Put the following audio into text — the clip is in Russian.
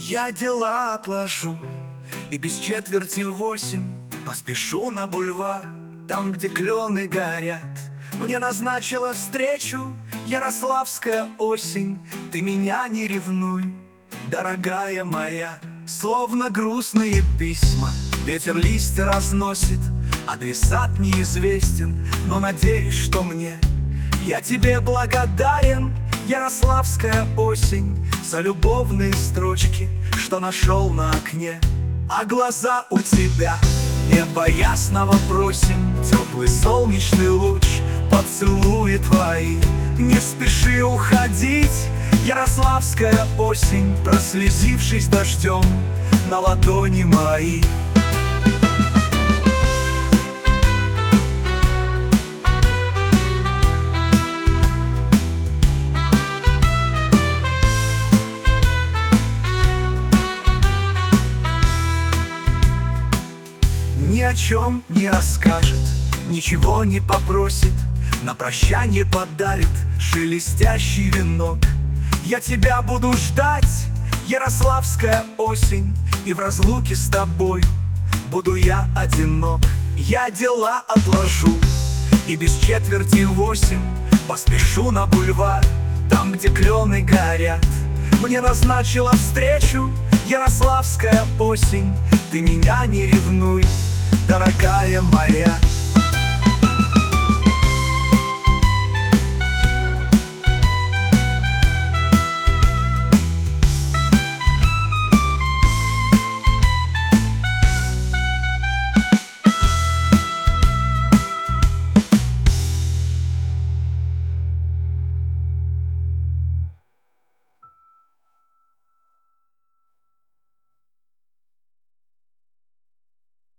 Я дела отложу и без четверти 8 поспешу на бульвар, там, где клены горят. Мне назначила встречу ярославская осень. Ты меня не ревнуй, дорогая моя. Словно грустные письма ветер листья разносит, адресат неизвестен, но надеюсь, что мне. Я тебе благодарен, ярославская осень, за любовные строчки, что нашел на окне. А глаза у тебя небо ясного просим, теплый солнечный луч, поцелуи твои. Не спеши уходить, ярославская осень, прослезившись дождем на ладони мои. Ни о чем не расскажет, ничего не попросит, на прощание подарит шелестящий венок. Я тебя буду ждать, ярославская осень, и в разлуке с тобой буду я одинок. Я дела отложу и без четверти 8 поспешу на бульвар, там, где клены горят. Мне назначила встречу ярославская осень. Ты меня не ревнуй, дорогая моя.